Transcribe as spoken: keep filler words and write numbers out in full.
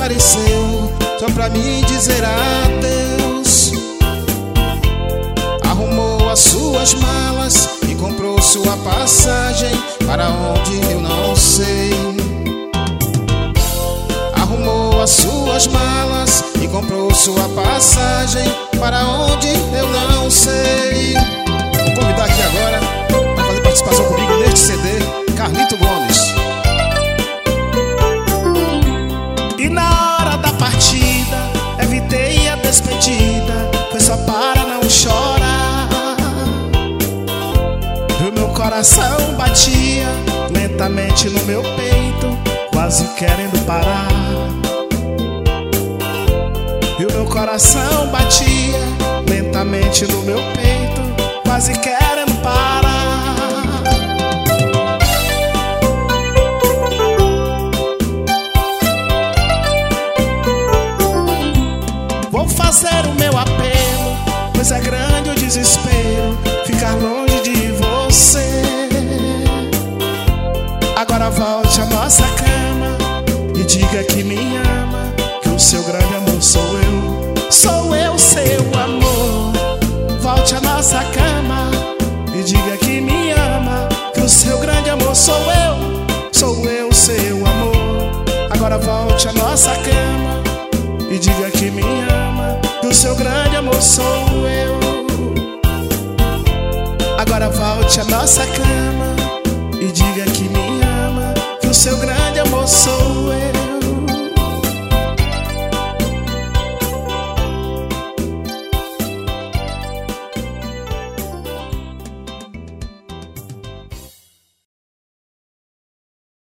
apareceu só pra me dizer adeus. Arrumou as suas malas e comprou sua passagem para onde eu não sei. Arrumou as suas malas e comprou sua passagem para onde eu não sei. Vou convidar aqui agora para fazer participação comigo neste C D, Carlito Gomes. E na hora da partida evitei a despedida, foi só para não chorar. E o meu coração batia lentamente no meu peito, quase querendo parar. E o meu coração batia lentamente no meu peito, quase querendo parar. Vou fazer o meu apelo, pois é grande o desespero ficar longe de você. Agora volte à nossa cama e diga que me ama, que o seu grande amor sou eu. Sou eu, seu amor. Volte à nossa cama e diga que me ama, que o seu grande amor sou eu. Sou eu, seu amor. Agora volte à nossa cama e diga que me ama, que o seu grande amor sou eu. Agora volte à nossa cama e diga que me ama, que o seu grande amor sou eu.